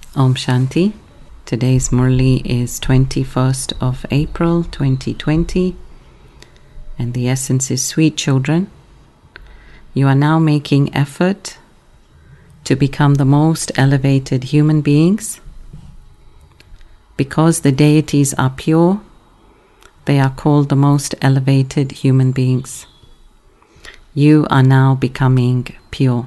Om Shanti. Today's Murli is 21st of April 2020, and the essence is: sweet children, you are now making effort to become the most elevated human beings. Because the deities are pure, they are called the most elevated human beings. You are now becoming pure.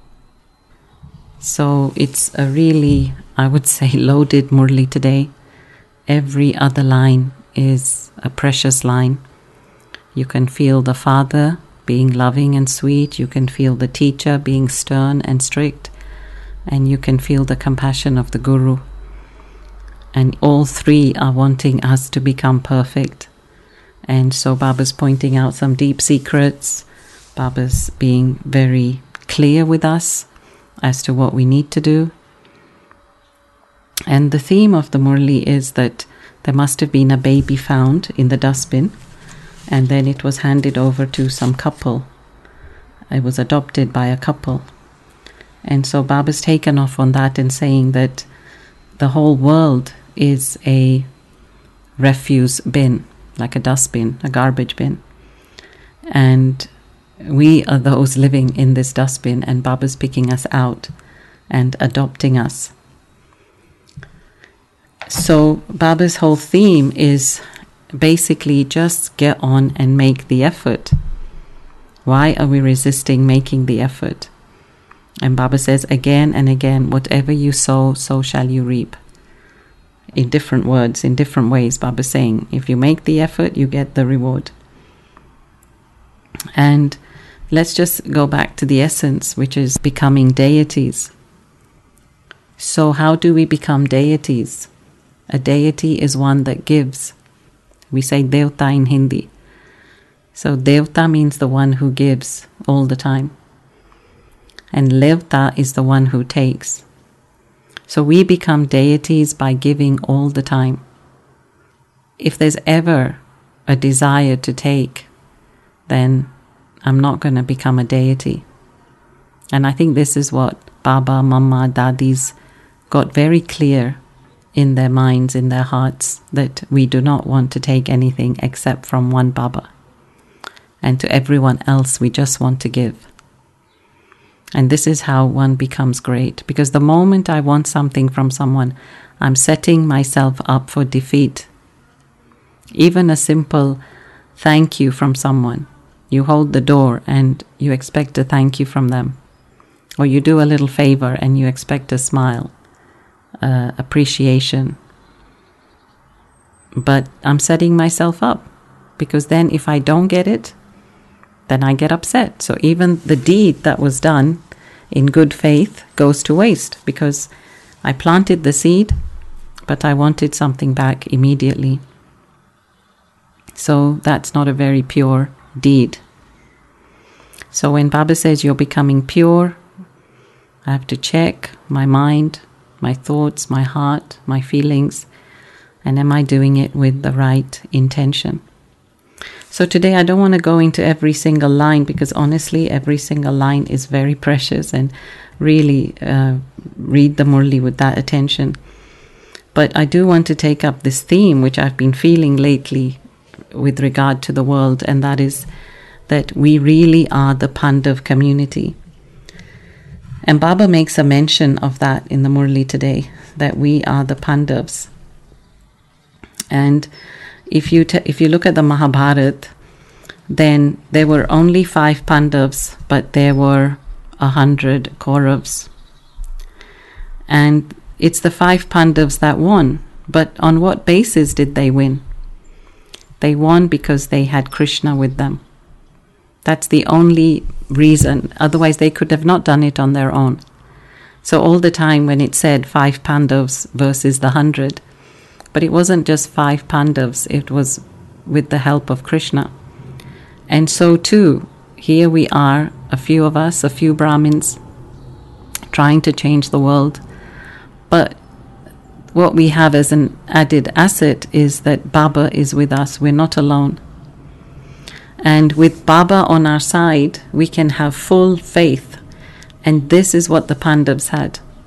So it's a really, I would say, loaded Murli today. Every other line is a precious line. You can feel the father being loving and sweet. You can feel the teacher being stern and strict. And you can feel the compassion of the Guru. And all three are wanting us to become perfect. And so Baba's pointing out some deep secrets. Baba's being very clear with us as to what we need to do. And the theme of the Murli is that there must have been a baby found in the dustbin, and then it was handed over to some couple. It was adopted by a couple. And so Baba's taken off on that and saying that the whole world is a refuse bin, like a dustbin, a garbage bin. And we are those living in this dustbin, and Baba's picking us out and adopting us. So Baba's whole theme is basically just get on and make the effort. Why are we resisting making the effort? And Baba says again and again, whatever you sow, so shall you reap. In different words, in different ways, Baba's saying, if you make the effort, you get the reward. And let's just go back to the essence, which is becoming deities. So how do we become deities? A deity is one that gives. We say Devta in Hindi. So Devta means the one who gives all the time. And Levta is the one who takes. So we become deities by giving all the time. If there's ever a desire to take, then I'm not going to become a deity. And I think this is what Baba, Mama, Dadis got very clear in their minds, in their hearts, that we do not want to take anything except from one Baba. And to everyone else, we just want to give. And this is how one becomes great. Because the moment I want something from someone, I'm setting myself up for defeat. Even a simple thank you from someone. You hold the door and you expect a thank you from them. Or you do a little favor and you expect a smile, appreciation. But I'm setting myself up, because then if I don't get it, then I get upset. So even the deed that was done in good faith goes to waste, because I planted the seed, but I wanted something back immediately. So that's not a very pure deed. So when Baba says you're becoming pure, I have to check my mind, my thoughts, my heart, my feelings, and am I doing it with the right intention? So today I don't want to go into every single line, because honestly every single line is very precious, and really read the Murli with that attention. But I do want to take up this theme which I've been feeling lately with regard to the world, and that is that we really are the Pandav community. And Baba makes a mention of that in the Murli today, that we are the Pandavs. And if you look at the Mahabharata, then there were only 5 Pandavs, but there were 100 Kauravas. And it's the 5 Pandavs that won. But on what basis did they win? They won because they had Krishna with them. That's the only reason. Otherwise, they could have not done it on their own. So all the time when it said 5 Pandavas versus the 100, but it wasn't just 5 Pandavas, it was with the help of Krishna. And so too, here we are, a few of us, a few Brahmins, trying to change the world. But what we have as an added asset is that Baba is with us. We're not alone. And with Baba on our side, we can have full faith. And this is what the Pandavas had.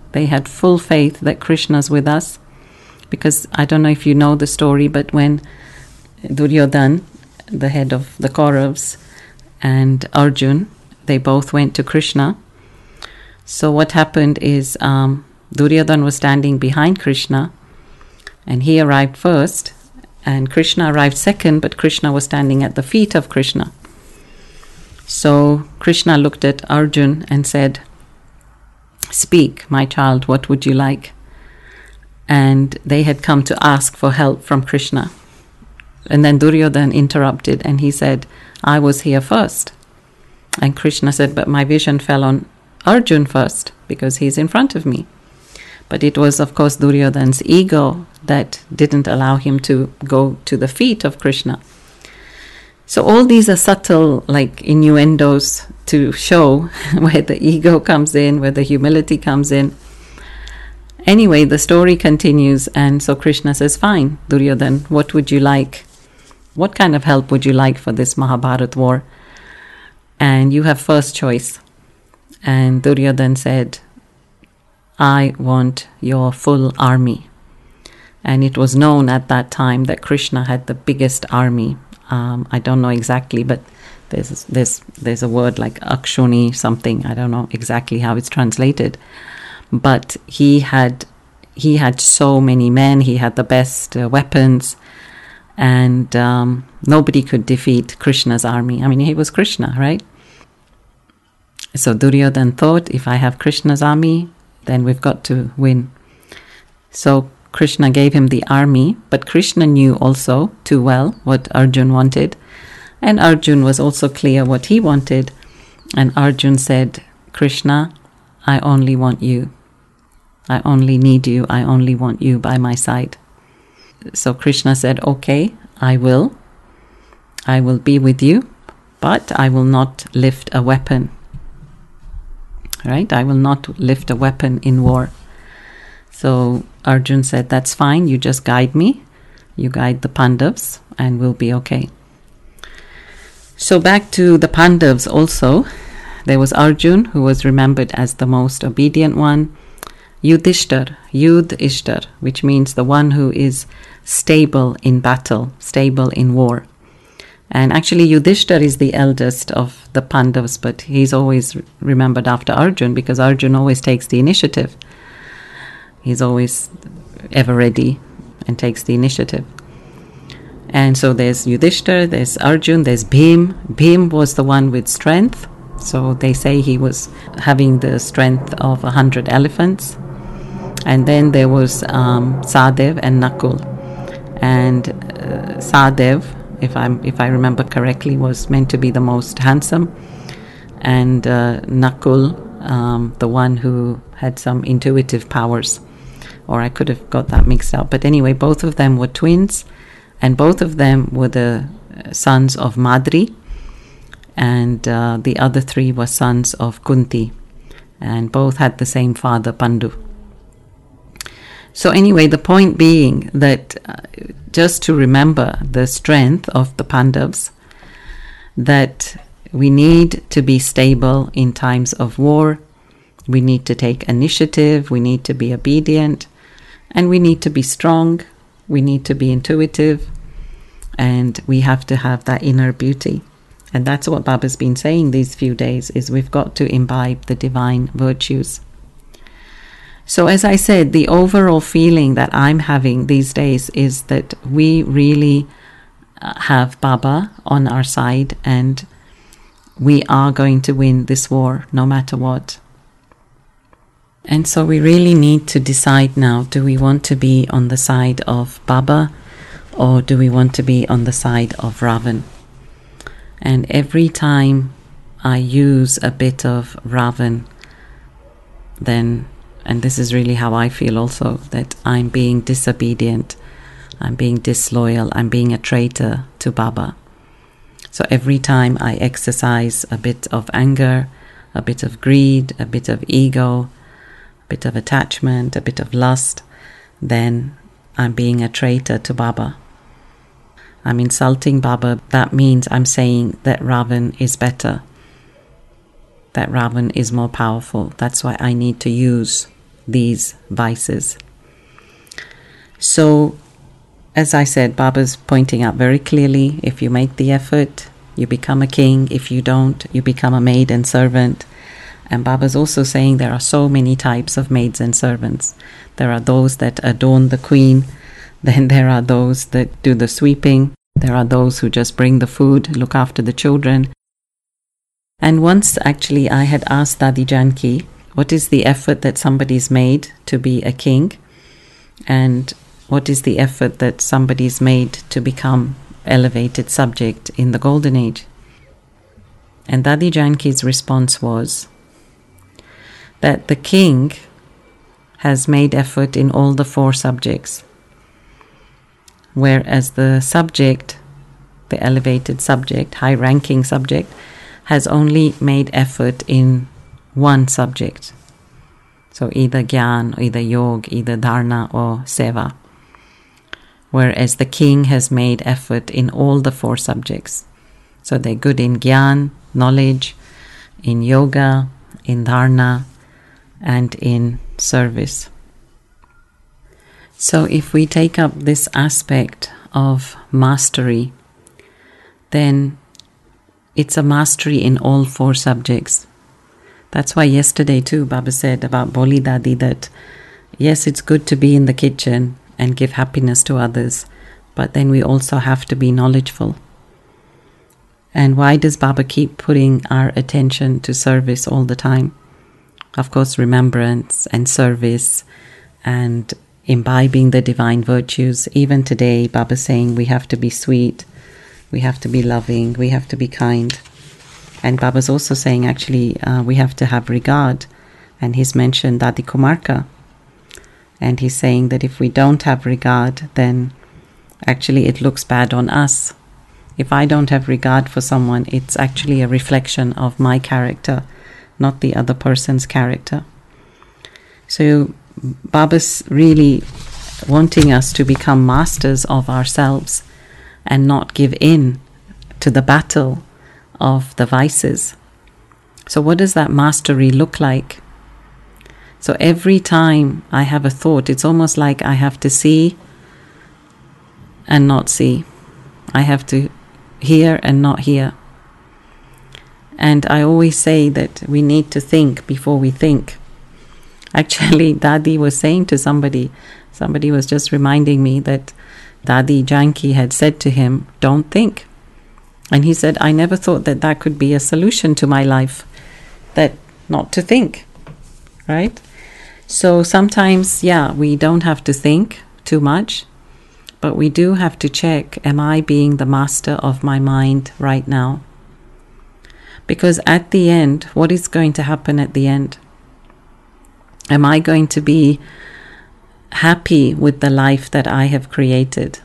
They had full faith that Krishna's with us. Because I don't know if you know the story, but when Duryodhan, the head of the Kauravas, and Arjun, they both went to Krishna. So what happened is Duryodhan was standing behind Krishna, and he arrived first, and Krishna arrived second, but Krishna was standing at the feet of Krishna. So Krishna looked at Arjun and said, "Speak, my child, what would you like?" And they had come to ask for help from Krishna. And then Duryodhan interrupted and he said, "I was here first." And Krishna said, "But my vision fell on Arjun first because he's in front of me." But it was, of course, Duryodhan's ego that didn't allow him to go to the feet of Krishna. So all these are subtle, like, innuendos to show where the ego comes in, where the humility comes in. Anyway, the story continues, and so Krishna says, "Fine, Duryodhan, what would you like? What kind of help would you like for this Mahabharat war? And you have first choice." And Duryodhan said, "I want your full army." And it was known at that time that Krishna had the biggest army. I don't know exactly, but there's a word like Akshuni something. I don't know exactly how it's translated. But he had so many men. He had the best weapons, and nobody could defeat Krishna's army. I mean, he was Krishna, right? So Duryodhan thought, if I have Krishna's army, then we've got to win. So Krishna gave him the army, but Krishna knew also too well what Arjun wanted, and Arjun was also clear what he wanted. And Arjun said, "Krishna, I only want you. I only need you. I only want you by my side." So Krishna said, "Okay, I will. I will be with you, but I will not lift a weapon." Right? I will not lift a weapon in war. So Arjun said, "That's fine. You just guide me. You guide the Pandavas, and we'll be okay." So back to the Pandavas also. There was Arjun, who was remembered as the most obedient one. Yudhishthir, which means the one who is stable in battle, stable in war. And actually Yudhishthir is the eldest of the Pandavas, but he's always remembered after Arjun because Arjun always takes the initiative. He's always ever ready and takes the initiative. And so there's Yudhishthir, there's Arjun, there's Bhim. Bhim was the one with strength. So they say he was having the strength of 100 elephants. And then there was Sahadev and Nakul. And Sahadev, if I remember correctly, was meant to be the most handsome. And Nakul, the one who had some intuitive powers. Or I could have got that mixed up. But anyway, both of them were twins. And both of them were the sons of Madri. And the other three were sons of Kunti. And both had the same father, Pandu. So anyway, the point being that just to remember the strength of the Pandavas, that we need to be stable in times of war, we need to take initiative, we need to be obedient, and we need to be strong, we need to be intuitive, and we have to have that inner beauty. And that's what Baba's been saying these few days, is we've got to imbibe the divine virtues. So as I said, the overall feeling that I'm having these days is that we really have Baba on our side, and we are going to win this war no matter what. And so we really need to decide now, do we want to be on the side of Baba or do we want to be on the side of Ravan? And every time I use a bit of Ravan, then, and this is really how I feel also, that I'm being disobedient, I'm being disloyal, I'm being a traitor to Baba. So every time I exercise a bit of anger, a bit of greed, a bit of ego, a bit of attachment, a bit of lust, then I'm being a traitor to Baba. I'm insulting Baba. That means I'm saying that Ravan is better, that Ravan is more powerful. That's why I need to use these vices. So, as I said, Baba's pointing out very clearly, if you make the effort, you become a king. If you don't, you become a maid and servant. And Baba's also saying there are so many types of maids and servants. There are those that adorn the queen. Then there are those that do the sweeping. There are those who just bring the food, look after the children. And once actually I had asked Dadi Janki, what is the effort that somebody's made to be a king? And what is the effort that somebody's made to become elevated subject in the Golden Age? And Dadi Janki's response was that the king has made effort in all the 4 subjects, whereas the subject, the elevated subject, high-ranking subject, has only made effort in 1 subject. So either Gyan, either Yoga, either Dharana or Seva. Whereas the king has made effort in all the 4 subjects. So they're good in Gyan, knowledge, in Yoga, in Dharana, and in service. So if we take up this aspect of mastery, then it's a mastery in all 4 subjects. That's why yesterday too Baba said about Boli Dadi that yes, it's good to be in the kitchen and give happiness to others, but then we also have to be knowledgeful. And why does Baba keep putting our attention to service all the time? Of course, remembrance and service and imbibing the divine virtues. Even today, Baba is saying we have to be sweet, we have to be loving, we have to be kind. And Baba's also saying actually we have to have regard. And he's mentioned Dadi Kumarka. And he's saying that if we don't have regard, then actually it looks bad on us. If I don't have regard for someone, it's actually a reflection of my character, not the other person's character. So Baba's really wanting us to become masters of ourselves and not give in to the battle of the vices. So what does that mastery look like? So every time I have a thought, it's almost like I have to see and not see. I have to hear and not hear. And I always say that we need to think before we think. Actually, Dadi was saying to somebody was just reminding me that Dadi Janki had said to him, don't think. And he said, I never thought that that could be a solution to my life, that not to think, right? So sometimes, we don't have to think too much, but we do have to check, am I being the master of my mind right now? Because at the end, what is going to happen at the end? Am I going to be happy with the life that I have created?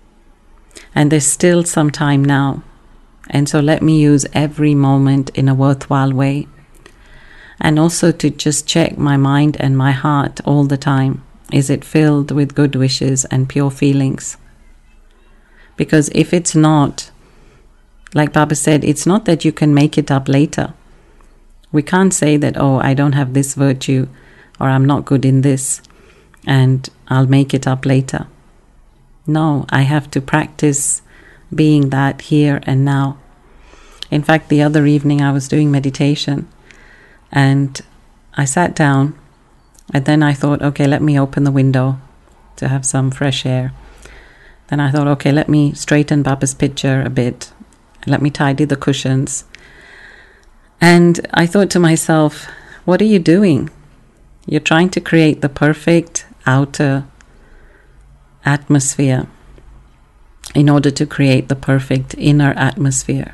And there's still some time now. And so let me use every moment in a worthwhile way. And also to just check my mind and my heart all the time. Is it filled with good wishes and pure feelings? Because if it's not, like Baba said, it's not that you can make it up later. We can't say that, I don't have this virtue, or I'm not good in this, and I'll make it up later. No, I have to practice being that here and now. In fact, the other evening I was doing meditation, and I sat down, and then I thought, okay, let me open the window to have some fresh air. Then I thought, okay, let me straighten Baba's picture a bit. Let me tidy the cushions. And I thought to myself, what are you doing? You're trying to create the perfect outer atmosphere in order to create the perfect inner atmosphere.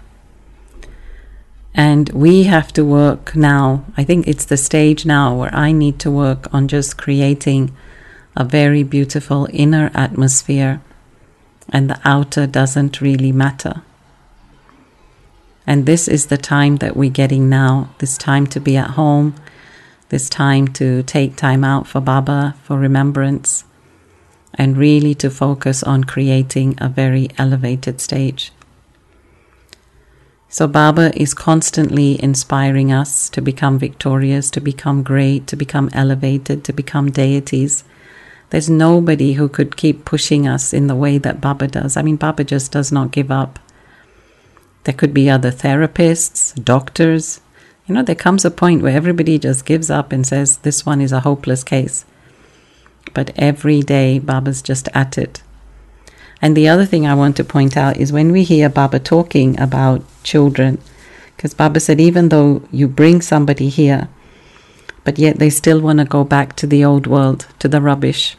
And we have to work now. I think it's the stage now where I need to work on just creating a very beautiful inner atmosphere, and the outer doesn't really matter. And this is the time that we're getting now, this time to be at home, this time to take time out for Baba, for remembrance, and really to focus on creating a very elevated stage. So Baba is constantly inspiring us to become victorious, to become great, to become elevated, to become deities. There's nobody who could keep pushing us in the way that Baba does. I mean, Baba just does not give up. There could be other therapists, doctors. There comes a point where everybody just gives up and says, this one is a hopeless case. But every day, Baba's just at it. And the other thing I want to point out is when we hear Baba talking about children, because Baba said, even though you bring somebody here, but yet they still want to go back to the old world, to the rubbish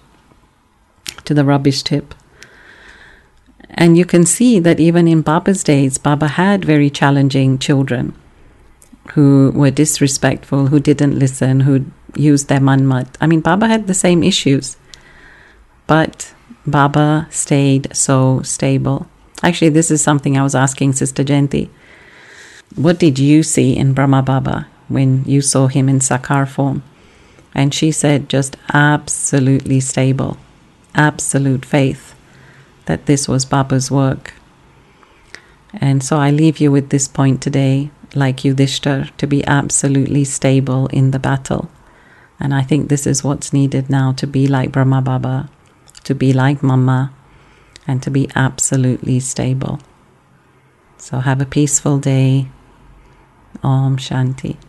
tip. And you can see that even in Baba's days, Baba had very challenging children who were disrespectful, who didn't listen, who used their manmat. I mean, Baba had the same issues, but Baba stayed so stable. Actually, this is something I was asking Sister Jayanti. What did you see in Brahma Baba when you saw him in Sakar form? And she said just absolutely stable, absolute faith that this was Baba's work. And so I leave you with this point today, like Yudhishthir, to be absolutely stable in the battle. And I think this is what's needed now, to be like Brahma Baba, to be like Mama, and to be absolutely stable. So have a peaceful day. Om Shanti.